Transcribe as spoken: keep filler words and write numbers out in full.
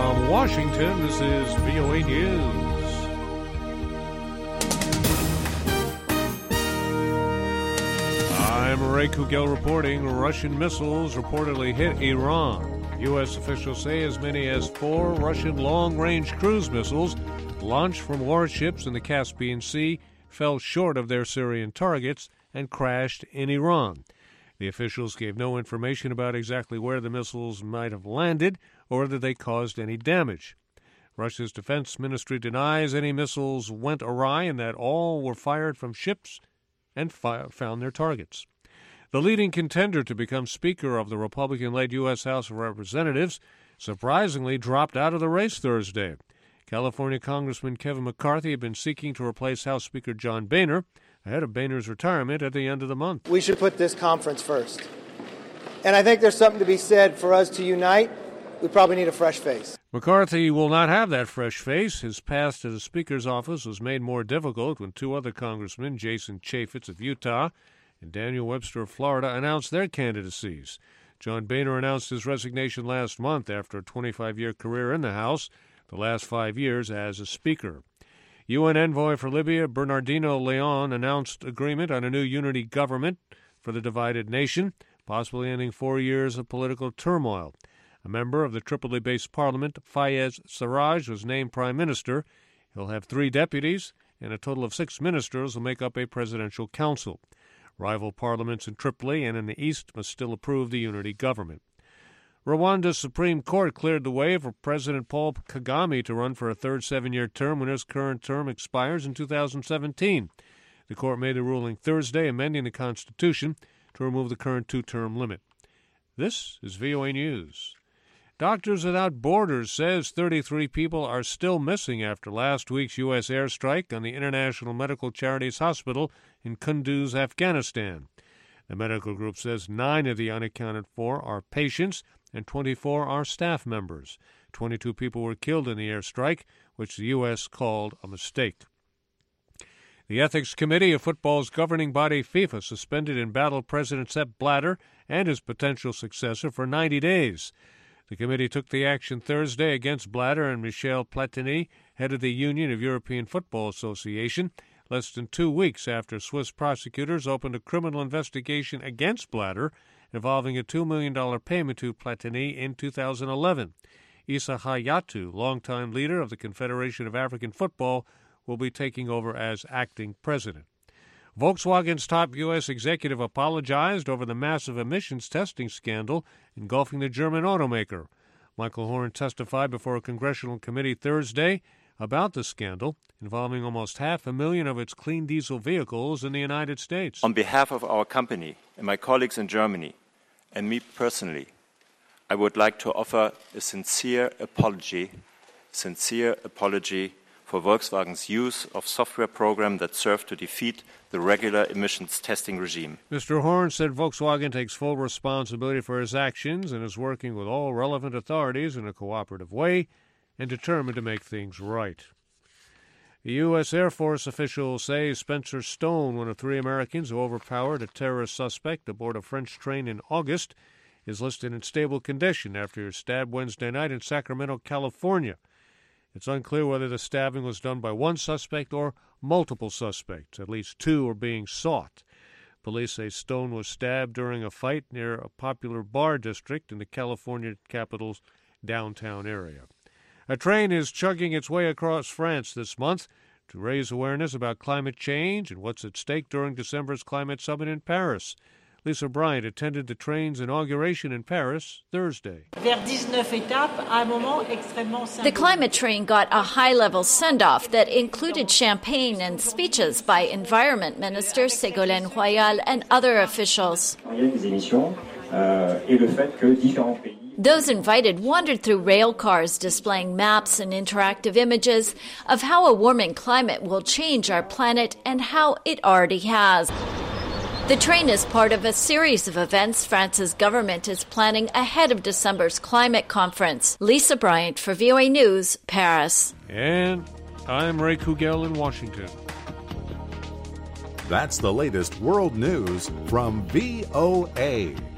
From Washington, this is V O A News. I'm Ray Kugel reporting Russian missiles reportedly hit Iran. U S officials say as many as four Russian long-range cruise missiles launched from warships in the Caspian Sea fell short of their Syrian targets and crashed in Iran. The officials gave no information about exactly where the missiles might have landed or whether they caused any damage. Russia's defense ministry denies any missiles went awry and that all were fired from ships and fi- found their targets. The leading contender to become Speaker of the Republican-led U S House of Representatives surprisingly dropped out of the race Thursday. California Congressman Kevin McCarthy had been seeking to replace House Speaker John Boehner ahead of Boehner's retirement at the end of the month. We should put this conference first. And I think there's something to be said for us to unite. We probably need a fresh face. McCarthy will not have that fresh face. His path to the Speaker's office was made more difficult when two other congressmen, Jason Chaffetz of Utah and Daniel Webster of Florida, announced their candidacies. John Boehner announced his resignation last month after a twenty-five-year career in the House, the last five years as a Speaker. U N envoy for Libya Bernardino Leon announced agreement on a new unity government for the divided nation, possibly ending four years of political turmoil. A member of the Tripoli-based parliament, Fayez Sarraj, was named prime minister. He'll have three deputies, and a total of six ministers will make up a presidential council. Rival parliaments in Tripoli and in the east must still approve the unity government. Rwanda's Supreme Court cleared the way for President Paul Kagame to run for a third seven-year term when his current term expires in two thousand seventeen. The court made the ruling Thursday, amending the Constitution to remove the current two-term limit. This is V O A News. Doctors Without Borders says thirty-three people are still missing after last week's U S airstrike on the International Medical Charities Hospital in Kunduz, Afghanistan. The medical group says nine of the unaccounted for are patients and twenty-four are staff members. twenty-two people were killed in the airstrike, which the U S called a mistake. The Ethics Committee of football's governing body FIFA suspended embattled President Sepp Blatter and his potential successor for ninety days. The committee took the action Thursday against Blatter and Michel Platini, head of the Union of European Football Association, less than two weeks after Swiss prosecutors opened a criminal investigation against Blatter involving a two million dollars payment to Platini in two thousand eleven. Issa Hayatou, longtime leader of the Confederation of African Football, will be taking over as acting president. Volkswagen's top U S executive apologized over the massive emissions testing scandal engulfing the German automaker. Michael Horn testified before a congressional committee Thursday about the scandal involving almost half a million of its clean diesel vehicles in the United States. On behalf of our company and my colleagues in Germany, and me personally, I would like to offer a sincere apology, sincere apology for Volkswagen's use of software program that served to defeat the regular emissions testing regime. Mister Horn said Volkswagen takes full responsibility for his actions and is working with all relevant authorities in a cooperative way and determined to make things right. The U S Air Force officials say Spencer Stone, one of three Americans who overpowered a terrorist suspect aboard a French train in August, is listed in stable condition after he was stabbed Wednesday night in Sacramento, California. It's unclear whether the stabbing was done by one suspect or multiple suspects. At least two are being sought. Police say Stone was stabbed during a fight near a popular bar district in the California capital's downtown area. A train is chugging its way across France this month to raise awareness about climate change and what's at stake during December's climate summit in Paris. Lisa Bryant attended the train's inauguration in Paris Thursday. The climate train got a high-level send-off that included champagne and speeches by Environment Minister Ségolène Royal and other officials. Those invited wandered through rail cars displaying maps and interactive images of how a warming climate will change our planet and how it already has. The train is part of a series of events France's government is planning ahead of December's climate conference. Lisa Bryant for V O A News, Paris. And I'm Ray Kugel in Washington. That's the latest world news from V O A.